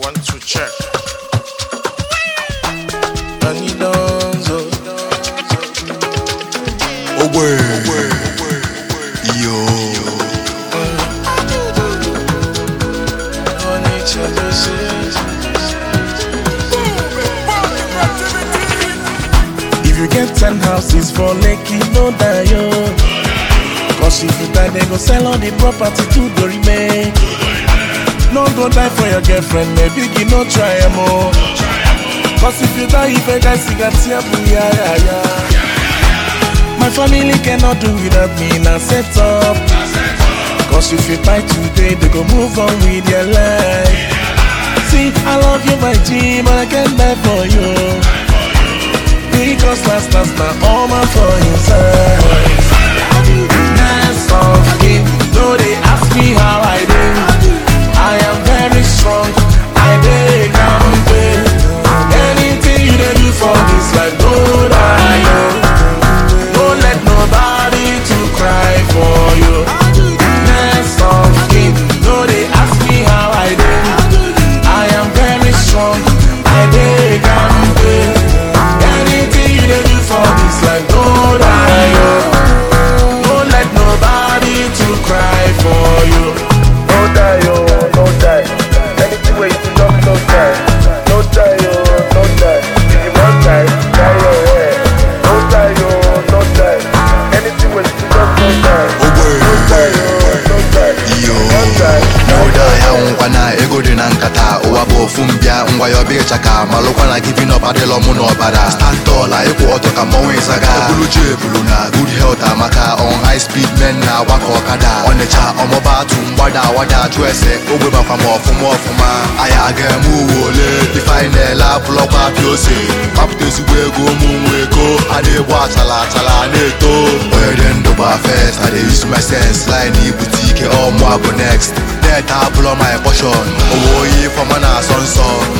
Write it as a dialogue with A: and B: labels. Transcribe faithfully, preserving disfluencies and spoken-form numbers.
A: One, two, check. Money Donzo.
B: Oh, way. Yo.
A: If you get ten houses for Lekki, no die yo. Cause if you die, they go sell all the property to the remain. No go die for your girlfriend, maybe you no try more. Cause if you die, if a guy got yeah, yeah, yeah. My family cannot do without me, now set up. Cause if you die today, they go move on with their life. See, I love you, my G, but I can't die for you. Because last last now all my for inside. Hands off him, though they ask me how I do. I am very strong, I dey campaign. Anything you dey do for this life, don't I know. Don't let nobody to cry for you. Hands off him, though they ask me how I do. I am very strong, I dey campaign. Anything you dey do for this life, don't I know. Don't let nobody to cry for you.
C: No die, yo, no die. Anything where you don't, no die. No die, yo, no die. If you want die, die your way. No die, yo, no die. Anything where you don't, no die. No die, yo, no die.
B: Yo.
C: No die.
B: No die, I won't wanna ego de nankata. Oabo fumbia, ngwa yo be chaka. Malokwana giving up adelo muno bada. Stand tall, I equal auto kamo saga. Bulu je, bulu na, good health amaka. On high speed men na wako kada. On the cha, on moba tumbada wada twese. Ogwe ba kwa mofu mofu ma. Aya agemu wole. Define la pull up up yose. Papte suwe go mumwe go. Ade wa chala chala neto. Where then do ba first. I use my sense. Line ni boutique or mo go next. Net I blow my portion. Oh, ye for mana son son.